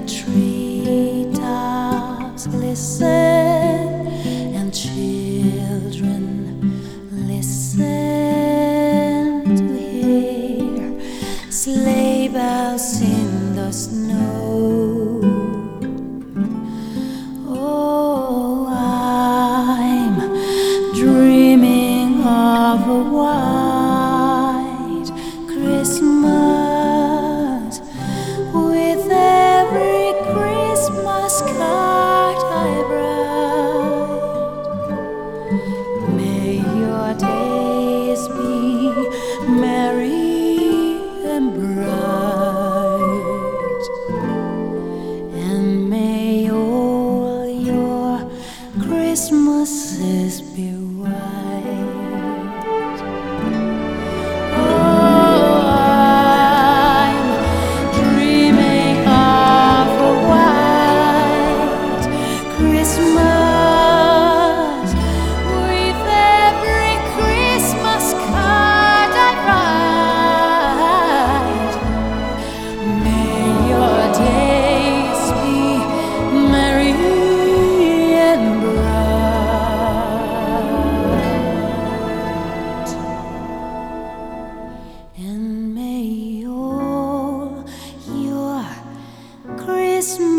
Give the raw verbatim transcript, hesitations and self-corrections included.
treetops listen, and children listen to hear sleigh bells in the snow. Oh, I'm dreaming of a white Christmas, with every Christmas card I write. May your days be merry and bright, and may all your Christmases be white. Oh, I'm dreaming of a white Christmas, with every Christmas card I write. May your days be merry and bright, and may all your Christmas